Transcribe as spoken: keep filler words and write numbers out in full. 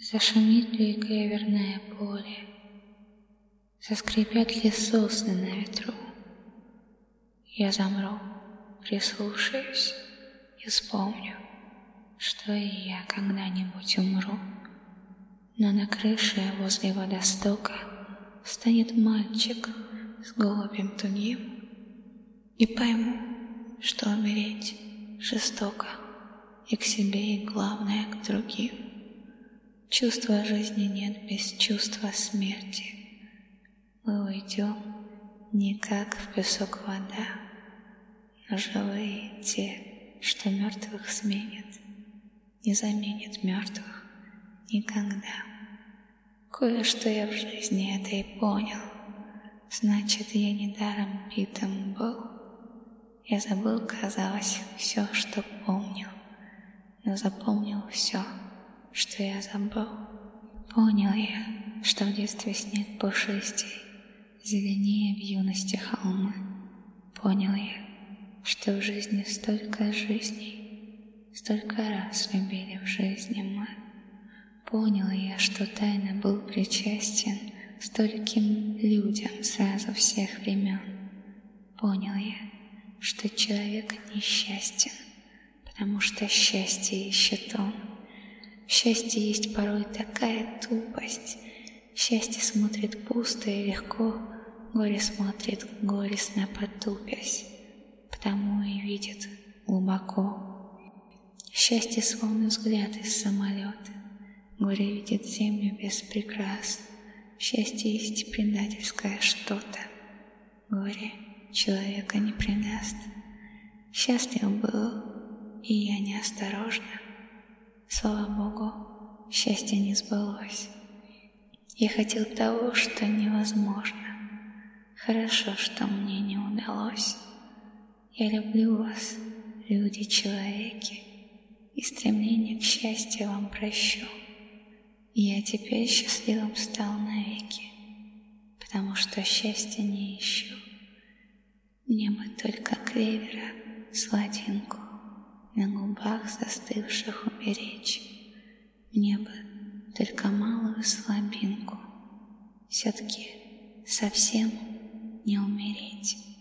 Зашумит ли клеверное поле, заскрипят ли сосны на ветру. Я замру, прислушаюсь и вспомню, что и я когда-нибудь умру. Но на крыше возле водостока встанет мальчик с голубем тугим, и пойму, что умереть жестоко и к себе, и главное к другим. Чувства жизни нет без чувства смерти. Мы уйдем не как в песок вода, но живые те, что мертвых сменят, не заменят мертвых никогда. Кое-что я в жизни этой понял, значит, я недаром битым был. Я забыл, казалось, все, что помнил, но запомнил все, что я забыл. Понял я, что в детстве снег пушистей, зеленее в юности холмы. Понял я, что в жизни столько жизней, столько раз любили в жизни мы. Понял я, что тайно был причастен стольким людям сразу всех времен. Понял я, что человек несчастен, потому что счастье ищет он. В счастье есть порой такая тупость. Счастье смотрит пусто и легко, горе смотрит горестно потупясь, потому и видит глубоко. Счастье словно взгляд из самолета, горе видит землю без прикрас. Счастье есть предательское что-то, горе человека не предаст. Счастлив был, и я неосторожна. Слава Богу, счастье не сбылось. Я хотел того, что невозможно. Хорошо, что мне не удалось. Я люблю вас, люди-человеки, и стремление к счастью вам прощу. И я теперь счастливым стал навеки, потому что счастья не ищу. Мне бы только клевера сладинку на губах застывших уберечь. Мне бы только малую слабинку, все-таки совсем не умереть.